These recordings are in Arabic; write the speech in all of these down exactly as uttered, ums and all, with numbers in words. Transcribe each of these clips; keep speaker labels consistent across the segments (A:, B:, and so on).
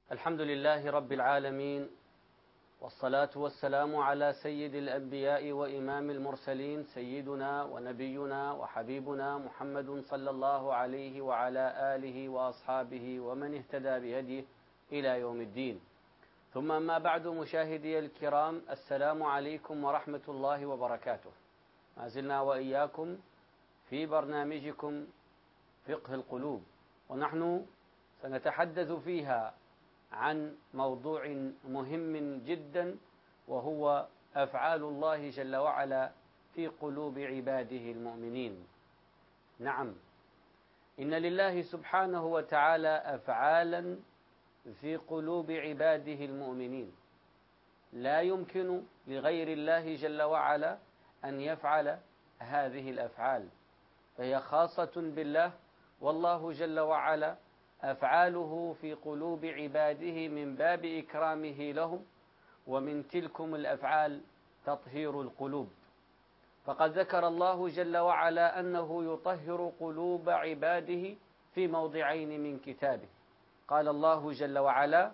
A: الحمد لله رب العالمين، والصلاة والسلام على سيد الأنبياء وإمام المرسلين سيدنا ونبينا وحبيبنا محمد صلى الله عليه وعلى آله وأصحابه ومن اهتدى بهديه إلى يوم الدين. ثم أما بعد، مشاهدي الكرام، السلام عليكم ورحمة الله وبركاته. ما زلنا وإياكم في برنامجكم فقه القلوب، ونحن سنتحدث فيها عن موضوع مهم جدا، وهو أفعال الله جل وعلا في قلوب عباده المؤمنين. نعم، إن لله سبحانه وتعالى أفعالا في قلوب عباده المؤمنين، لا يمكن لغير الله جل وعلا أن يفعل هذه الأفعال، فهي خاصة بالله، والله جل وعلا أفعاله في قلوب عباده من باب إكرامه لهم، ومن تلكم الأفعال تطهير القلوب. فقد ذكر الله جل وعلا أنه يطهر قلوب عباده في موضعين من كتابه. قال الله جل وعلا: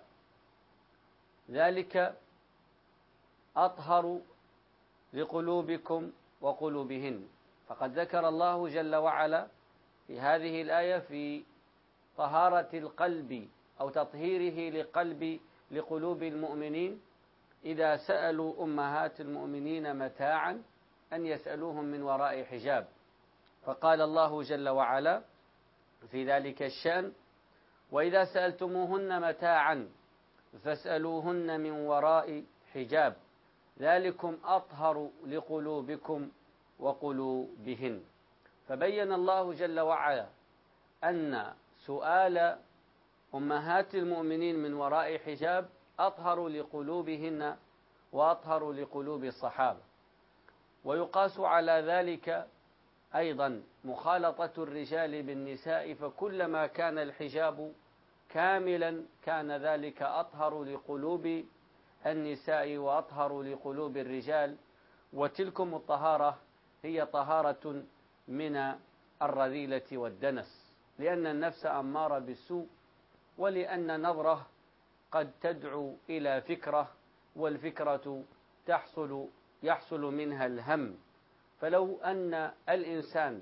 A: ذلك أطهر لقلوبكم وقلوبهن. فقد ذكر الله جل وعلا في هذه الآية في طهارة القلب أو تطهيره لقلب لقلوب المؤمنين إذا سألوا أمهات المؤمنين متاعا أن يسألوهم من وراء حجاب. فقال الله جل وعلا في ذلك الشأن: وإذا سألتموهن متاعا فاسألوهن من وراء حجاب ذلكم أطهر لقلوبكم وقلوبهن. فبين الله جل وعلا أن سؤال أمهات المؤمنين من وراء حجاب أطهر لقلوبهن وأطهر لقلوب الصحابة. ويقاس على ذلك أيضا مخالطة الرجال بالنساء، فكلما كان الحجاب كاملا كان ذلك أطهر لقلوب النساء وأطهر لقلوب الرجال. وتلكم الطهارة هي طهارة من الرذيلة والدنس، لأن النفس أمارة بالسوء، ولأن نظرة قد تدعو إلى فكرة، والفكرة تحصل يحصل منها الهم. فلو أن الإنسان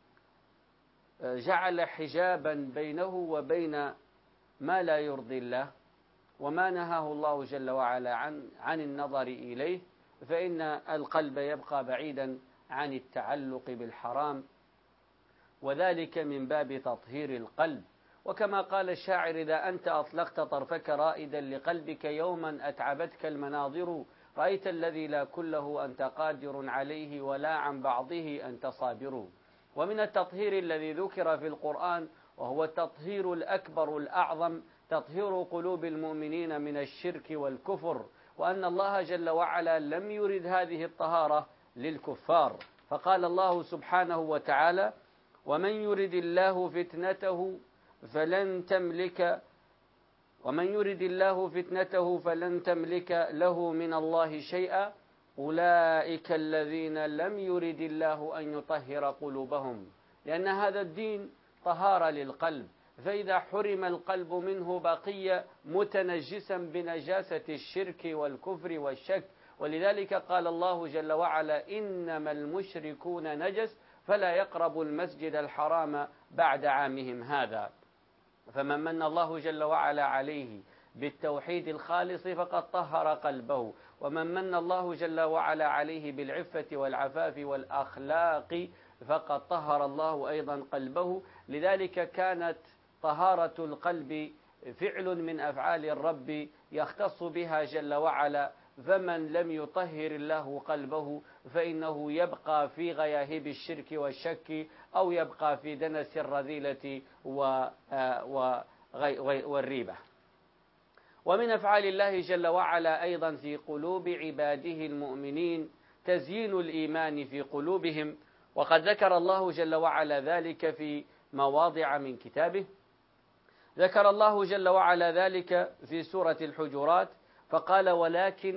A: جعل حجابا بينه وبين ما لا يرضي الله وما نهاه الله جل وعلا عن عن النظر إليه، فإن القلب يبقى بعيدا عن التعلق بالحرام، وذلك من باب تطهير القلب. وكما قال الشاعر: إذا أنت أطلقت طرفك رائدا لقلبك يوما أتعبتك المناظر، رأيت الذي لا كله أنت قادر عليه ولا عن بعضه أنت صابر. ومن التطهير الذي ذكر في القرآن، وهو التطهير الأكبر الأعظم، تطهير قلوب المؤمنين من الشرك والكفر، وأن الله جل وعلا لم يرد هذه الطهارة للكفار. فقال الله سبحانه وتعالى: ومن يرد الله فتنته فلن تملك ومن يرد الله فتنته فلن تملك له من الله شيئا أولئك الذين لم يرد الله أن يطهر قلوبهم. لأن هذا الدين طهارة للقلب، فإذا حرم القلب منه بقي متنجسا بنجاسة الشرك والكفر والشك. ولذلك قال الله جل وعلا: إنما المشركون نجس فلا يقربوا المسجد الحرام بعد عامهم هذا. فمن من الله جل وعلا عليه بالتوحيد الخالص فقد طهر قلبه، ومن من الله جل وعلا عليه بالعفة والعفاف والأخلاق فقد طهر الله أيضا قلبه. لذلك كانت طهارة القلب فعل من أفعال الرب يختص بها جل وعلا، فمن لم يطهر الله قلبه فإنه يبقى في غياهب الشرك والشك، أو يبقى في دنس الرذيلة والريبة. ومن أفعال الله جل وعلا أيضا في قلوب عباده المؤمنين تزيين الإيمان في قلوبهم، وقد ذكر الله جل وعلا ذلك في مواضع من كتابه. ذكر الله جل وعلا ذلك في سورة الحجرات، فقال: ولكن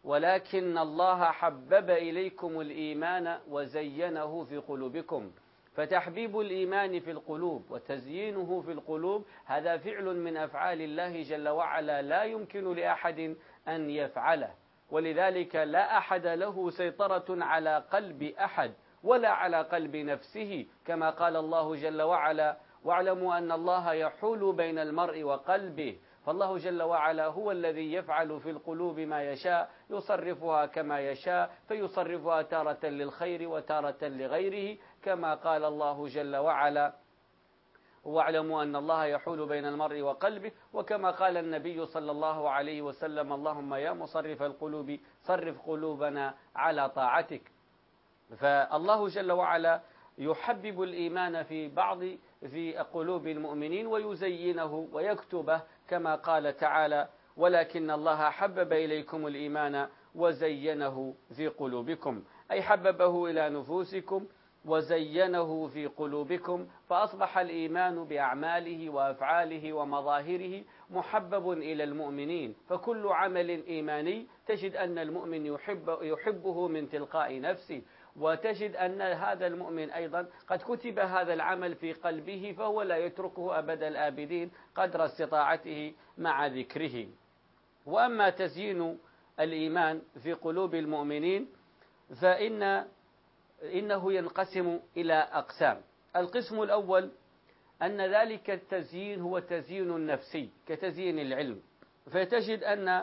A: ولكن الله حبب إليكم الإيمان وزينه في قلوبكم. فتحبيب الإيمان في القلوب وتزيينه في القلوب هذا فعل من أفعال الله جل وعلا لا يمكن لأحد أن يفعله، ولذلك لا أحد له سيطرة على قلب أحد ولا على قلب نفسه، كما قال الله جل وعلا: واعلموا أن الله يحول بين المرء وقلبه. فالله جل وعلا هو الذي يفعل في القلوب ما يشاء، يصرفها كما يشاء، فيصرفها تارة للخير وتارة لغيره، كما قال الله جل وعلا: واعلموا أن الله يحول بين المرء وقلبه، وكما قال النبي صلى الله عليه وسلم: اللهم يا مصرف القلوب صرف قلوبنا على طاعتك. فالله جل وعلا يحبب الإيمان في بعض في قلوب المؤمنين ويزينه ويكتبه، كما قال تعالى: ولكن الله حبب إليكم الإيمان وزينه في قلوبكم، أي حببه إلى نفوسكم وزينه في قلوبكم، فأصبح الإيمان بأعماله وأفعاله ومظاهره محبب إلى المؤمنين. فكل عمل إيماني تجد أن المؤمن يحب يحبه من تلقاء نفسه، وتجد أن هذا المؤمن أيضا قد كتب هذا العمل في قلبه، فهو لا يتركه أبد الآبدين قدر استطاعته مع ذكره. وأما تزيين الإيمان في قلوب المؤمنين فإن إنه ينقسم إلى أقسام. القسم الأول أن ذلك التزيين هو تزيين نفسي كتزيين العلم، فتجد أن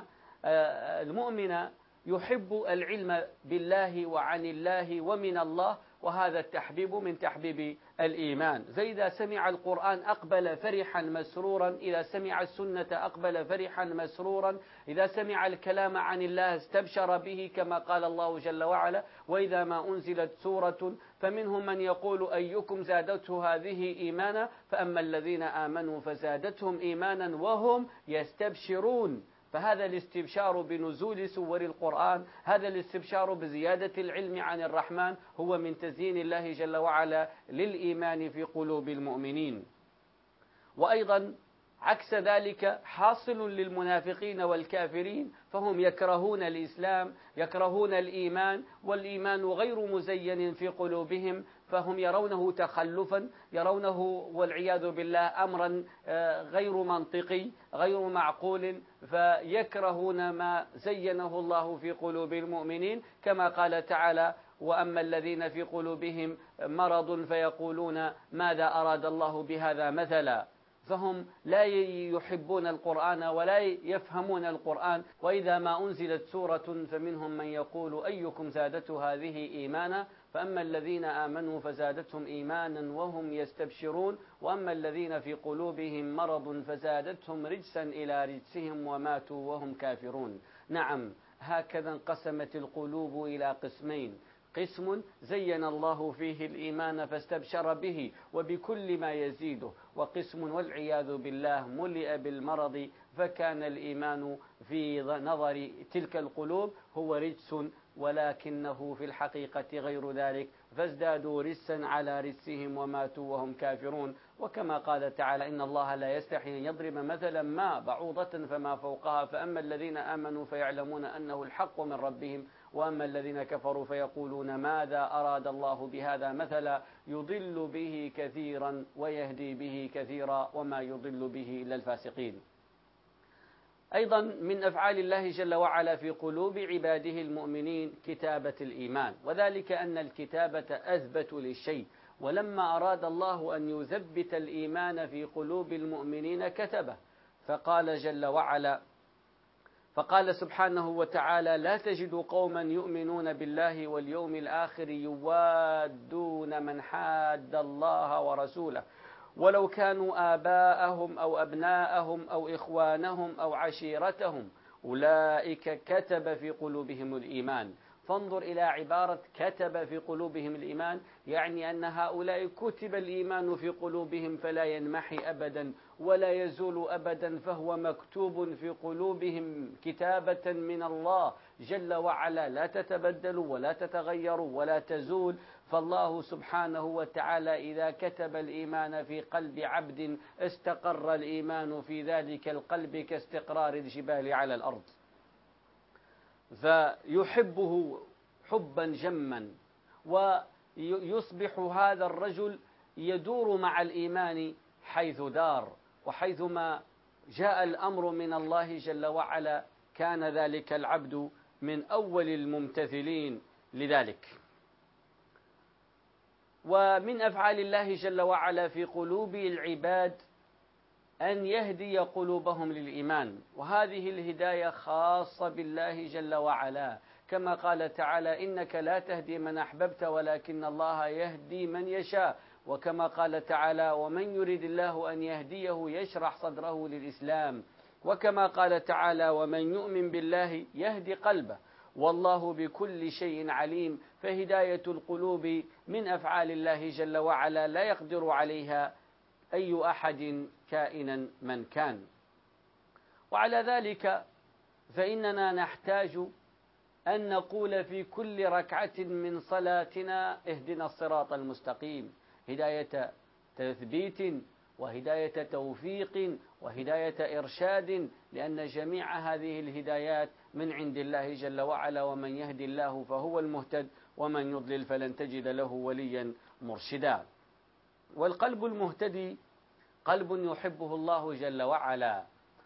A: المؤمن يحب العلم بالله وعن الله ومن الله، وهذا التحبيب من تحبيب الإيمان. فإذا سمع القرآن أقبل فرحا مسرورا، إذا سمع السنة أقبل فرحا مسرورا، إذا سمع الكلام عن الله استبشر به، كما قال الله جل وعلا: وإذا ما أنزلت سورة فمنهم من يقول أيكم زادته هذه إيمانا، فأما الذين آمنوا فزادتهم إيمانا وهم يستبشرون. فهذا الاستبشار بنزول سور القرآن، هذا الاستبشار بزيادة العلم عن الرحمن، هو من تزيين الله جل وعلا للإيمان في قلوب المؤمنين. وأيضا عكس ذلك حاصل للمنافقين والكافرين، فهم يكرهون الإسلام، يكرهون الإيمان، والإيمان غير مزين في قلوبهم، فهم يرونه تخلفا، يرونه والعياذ بالله أمرا غير منطقي غير معقول، فيكرهون ما زينه الله في قلوب المؤمنين، كما قال تعالى: وأما الذين في قلوبهم مرض فيقولون ماذا أراد الله بهذا مثلا. فهم لا يحبون القرآن ولا يفهمون القرآن، وإذا ما أنزلت سورة فمنهم من يقول أيكم زادته هذه إيمانا، فأما الذين آمنوا فزادتهم إيمانا وهم يستبشرون، وأما الذين في قلوبهم مرض فزادتهم رجسا إلى رجسهم وماتوا وهم كافرون. نعم، هكذا انقسمت القلوب إلى قسمين: قسم زين الله فيه الإيمان فاستبشر به وبكل ما يزيده، وقسم والعياذ بالله ملئ بالمرض، فكان الإيمان في نظر تلك القلوب هو رجس، ولكنه في الحقيقة غير ذلك، فازدادوا رجسا على رجسهم وماتوا وهم كافرون. وكما قال تعالى: إن الله لا يستحي أن يضرب مثلا ما بعوضة فما فوقها، فأما الذين آمنوا فيعلمون أنه الحق من ربهم، وأما الذين كفروا فيقولون ماذا أراد الله بهذا مثلا، يضل به كثيرا ويهدي به كثيرا وما يضل به إلا الفاسقين. أيضا من أفعال الله جل وعلا في قلوب عباده المؤمنين كتابة الإيمان، وذلك أن الكتابة أثبت للشيء، ولما أراد الله أن يثبت الإيمان في قلوب المؤمنين كتبه، فقال جل وعلا فقال سبحانه وتعالى: لا تجد قوما يؤمنون بالله واليوم الآخر يوادون من حاد الله ورسوله ولو كانوا آباءهم أو أبناءهم أو إخوانهم أو عشيرتهم أولئك كتب في قلوبهم الإيمان. فانظر إلى عبارة كتب في قلوبهم الإيمان، يعني أن هؤلاء كتب الإيمان في قلوبهم فلا ينمحي أبدا ولا يزول أبدا، فهو مكتوب في قلوبهم كتابة من الله جل وعلا لا تتبدل ولا تتغير ولا تزول. فالله سبحانه وتعالى إذا كتب الإيمان في قلب عبد استقر الإيمان في ذلك القلب كاستقرار الجبال على الأرض، فيحبه حبا جما، يصبح هذا الرجل يدور مع الإيمان حيث دار، وحيثما جاء الأمر من الله جل وعلا كان ذلك العبد من أول الممتثلين لذلك. ومن أفعال الله جل وعلا في قلوب العباد أن يهدي قلوبهم للإيمان، وهذه الهداية خاصة بالله جل وعلا، كما قال تعالى: إنك لا تهدي من أحببت ولكن الله يهدي من يشاء. وكما قال تعالى: ومن يريد الله أن يهديه يشرح صدره للإسلام. وكما قال تعالى: ومن يؤمن بالله يهدي قلبه والله بكل شيء عليم. فهداية القلوب من أفعال الله جل وعلا لا يقدر عليها أي أحد كائنا من كان. وعلى ذلك فإننا نحتاج أن نقول في كل ركعة من صلاتنا: اهدنا الصراط المستقيم، هداية تثبيت وهداية توفيق وهداية إرشاد، لأن جميع هذه الهدايات من عند الله جل وعلا، ومن يهدي الله فهو المهتد ومن يضلل فلن تجد له وليا مرشدا. والقلب المهتدي قلب يحبه الله جل وعلا،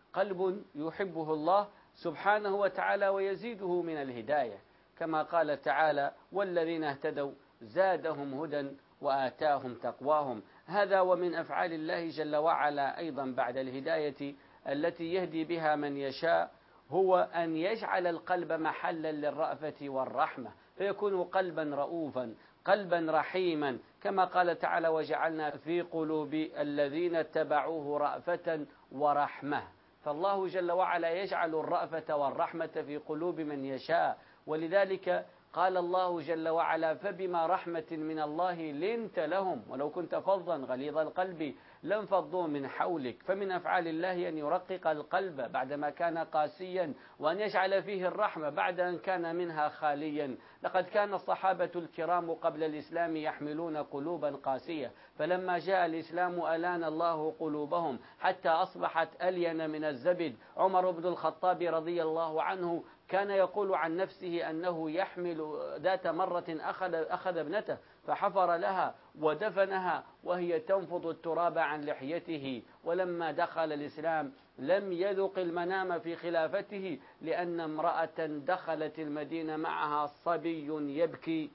A: قلب يحبه الله سبحانه وتعالى ويزيده من الهداية، كما قال تعالى: والذين اهتدوا زادهم هدى وآتاهم تقواهم. هذا ومن أفعال الله جل وعلا أيضا بعد الهداية التي يهدي بها من يشاء هو أن يجعل القلب محلا للرأفة والرحمة، فيكون قلبا رؤوفا قلبا رحيما، كما قال تعالى: وجعلنا في قلوب الذين اتبعوه رأفة ورحمة. فالله جل وعلا يجعل الرأفة والرحمة في قلوب من يشاء، ولذلك قال الله جل وعلا: فبما رحمة من الله لنت لهم ولو كنت فظا غليظ القلب لانفضوا من حولك. فمن أفعال الله أن يرقق القلب بعدما كان قاسيا، وأن يجعل فيه الرحمة بعد أن كان منها خاليا. لقد كان الصحابة الكرام قبل الإسلام يحملون قلوبا قاسية، فلما جاء الإسلام ألان الله قلوبهم حتى أصبحت ألين من الزبد. عمر بن الخطاب رضي الله عنه كان يقول عن نفسه أنه يحمل ذات مرة أخذ, أخذ ابنته فحفر لها ودفنها وهي تنفض التراب عن لحيته. ولما دخل الإسلام لم يذق المنام في خلافته، لأن امرأة دخلت المدينة معها صبي يبكي،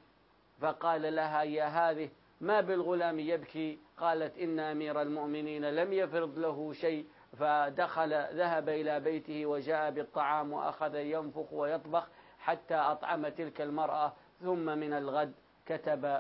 A: فقال لها: يا هذه ما بالغلام يبكي؟ قالت: إن أمير المؤمنين لم يفرض له شيء. فدخل ذهب إلى بيته وجاء بالطعام وأخذ ينفخ ويطبخ حتى أطعم تلك المرأة. ثم من الغد كتب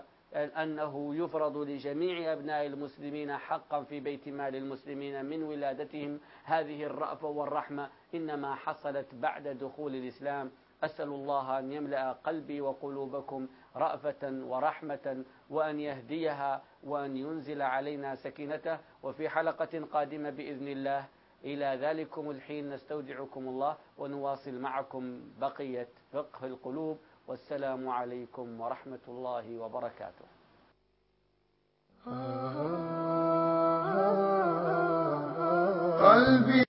A: أنه يفرض لجميع أبناء المسلمين حقا في بيت مال المسلمين من ولادتهم. هذه الرأفة والرحمة إنما حصلت بعد دخول الإسلام. أسأل الله أن يملأ قلبي وقلوبكم رأفة ورحمة، وأن يهديها، وأن ينزل علينا سكينته. وفي حلقة قادمة بإذن الله إلى ذلكم الحين نستودعكم الله، ونواصل معكم بقية فقه القلوب. والسلام عليكم ورحمة الله وبركاته. قلبي